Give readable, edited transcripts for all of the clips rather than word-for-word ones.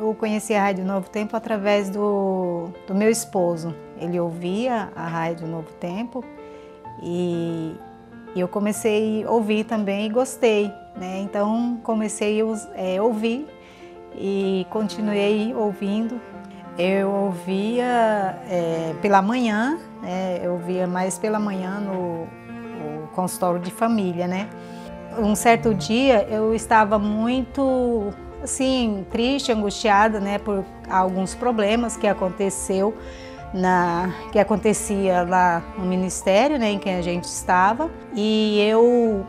Eu conheci a Rádio Novo Tempo através do meu esposo. Ele ouvia a Rádio Novo Tempo e eu comecei a ouvir também e gostei, né? Então comecei a ouvir e continuei ouvindo. Eu ouvia pela manhã, eu ouvia mais pela manhã no consultório de família, né? Um certo dia eu estava muito assim, triste, angustiada, né, por alguns problemas que acontecia lá no ministério, né, em que a gente estava. E eu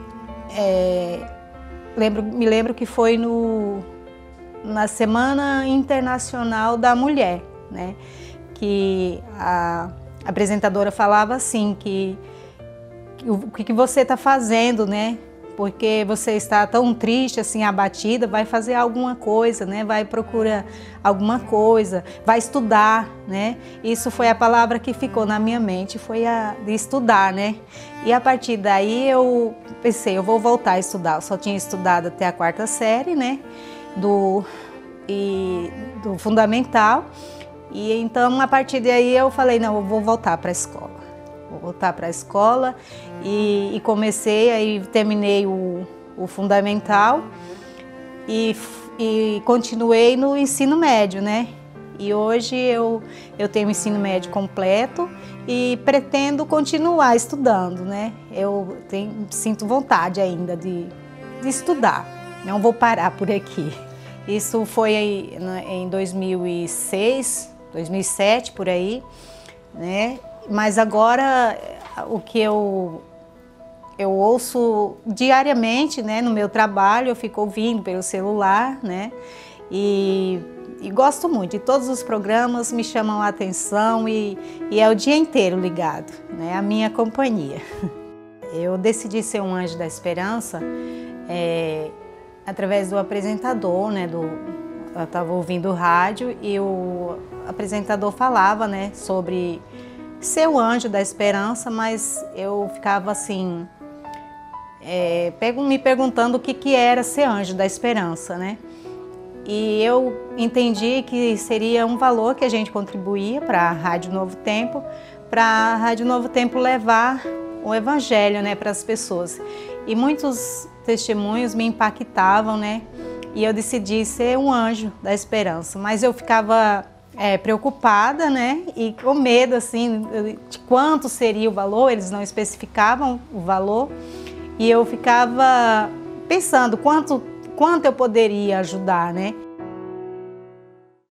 me lembro que foi na Semana Internacional da Mulher, né, que a apresentadora falava assim que o que você está fazendo, né? Porque você está tão triste, assim, abatida, vai fazer alguma coisa, né? Vai procurar alguma coisa, vai estudar, né? Isso foi a palavra que ficou na minha mente, foi a de estudar, né? E a partir daí eu pensei, eu vou voltar a estudar. Eu só tinha estudado até a 4ª série, né? Do fundamental. E então, a partir daí eu falei, não, eu vou voltar para a escola. Vou voltar para a escola e comecei, aí terminei o fundamental e continuei no ensino médio, né? E hoje eu tenho o ensino médio completo e pretendo continuar estudando, né? Eu sinto vontade ainda de estudar, não vou parar por aqui. Isso foi em 2006, 2007, por aí, né? Mas agora o que eu ouço diariamente, né, no meu trabalho, eu fico ouvindo pelo celular, né, e gosto muito. E todos os programas me chamam a atenção e é o dia inteiro ligado, né, a minha companhia. Eu decidi ser um anjo da esperança através do apresentador, né, eu estava ouvindo rádio e o apresentador falava, né, sobre ser o anjo da esperança, mas eu ficava assim, me perguntando o que era ser anjo da esperança, né? E eu entendi que seria um valor que a gente contribuía para a Rádio Novo Tempo, para a Rádio Novo Tempo levar o Evangelho, né, para as pessoas. E muitos testemunhos me impactavam, né? E eu decidi ser um anjo da esperança, mas eu ficava preocupada, né, e com medo, assim, de quanto seria o valor. Eles não especificavam o valor, e eu ficava pensando quanto eu poderia ajudar, né.